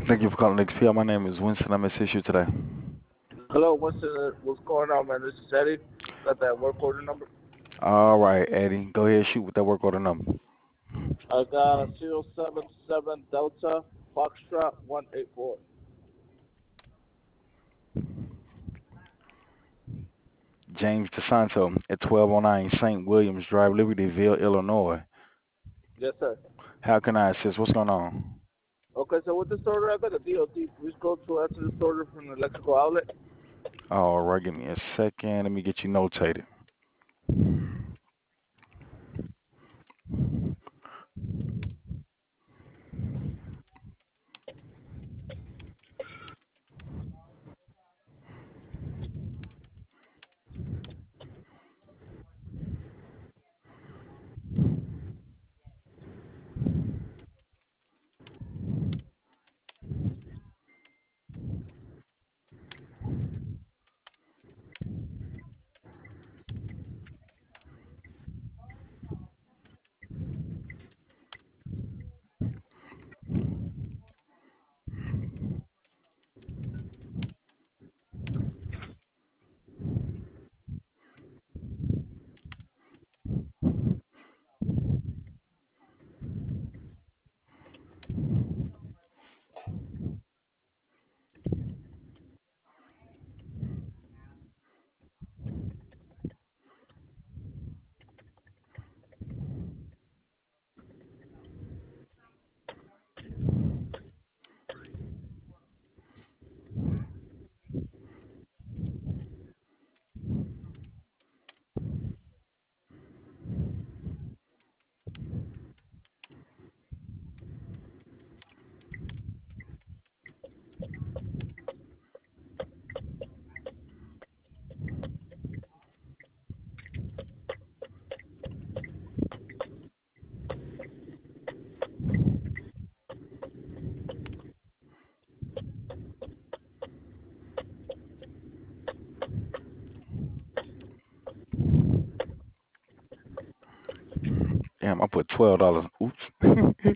Thank you for calling XPL. My name is Winston. I'm assist you today. Hello, what's going on, man? This is Eddie. Got that work order number? All right, Eddie, go ahead shoot with that work order number. I got a 077 Delta Foxtrot 184. James DeSanto at 1209 St. Williams Drive, Libertyville, Illinois. Yes, sir. How can I assist? What's going on? Okay, so with this order, I got a DOT. Please go to answer this order from the electrical outlet. All right, give me a second. Let me get you notated. Damn, I put $12. Oops.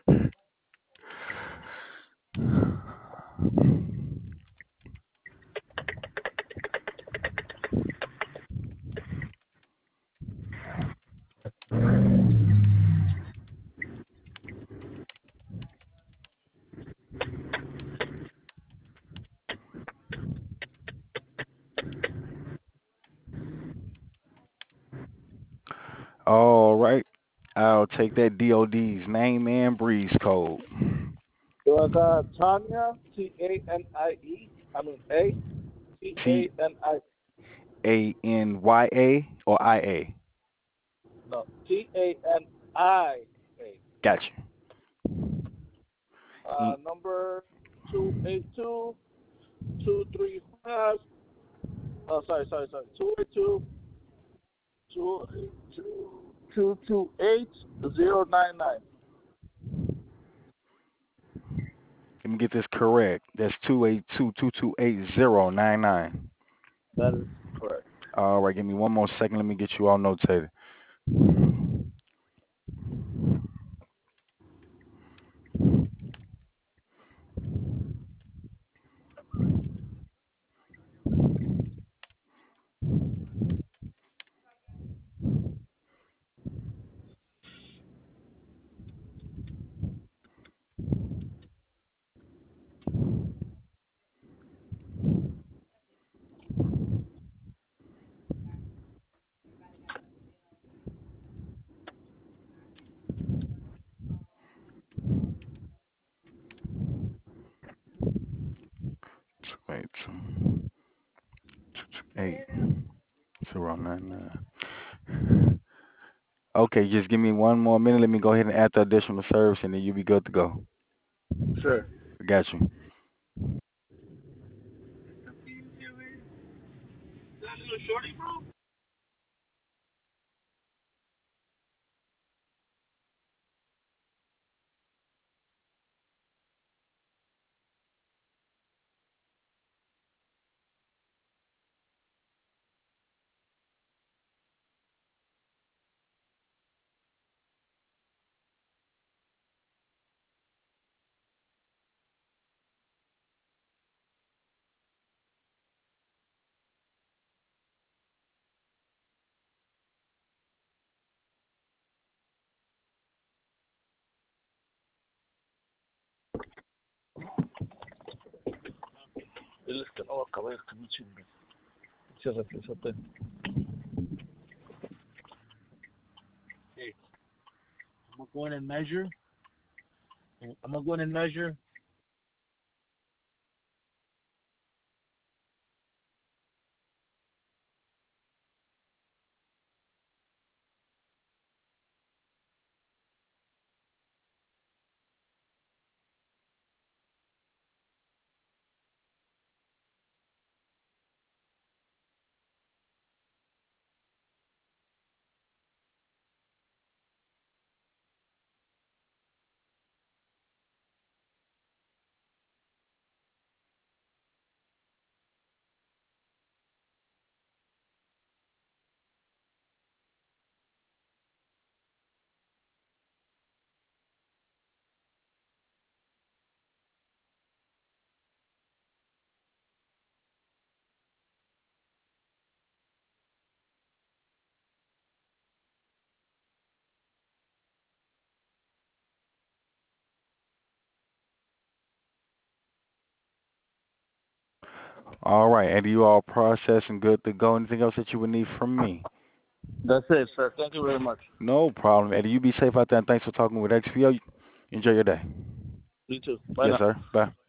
All right. I'll take that DOD's name and breeze code. So I got Tanya, Tanie. I mean, A, T Tani. A N Y A or I A. No, Tania. Got you. Number 282-235. Oh, sorry. 282-228-099. Let me get this correct. That's 282-228-099. That is correct. All right, give me one more second. Let me get you all notated. Wait, 228-099. Okay, just give me one more minute. Let me go ahead and add the additional service, and then you'll be good to go. Sure. I got you. Diles que no va a acabar, que no chingue. Se reflejote. Okay. I'm going to go in and measure. I'm going to go in and measure. All right, and you all processed and good to go. Anything else that you would need from me? That's it, sir. Thank you very much. No problem, Eddie. You be safe out there, and thanks for talking with XPO. Enjoy your day. You too. Bye Yes, now. sir. Bye.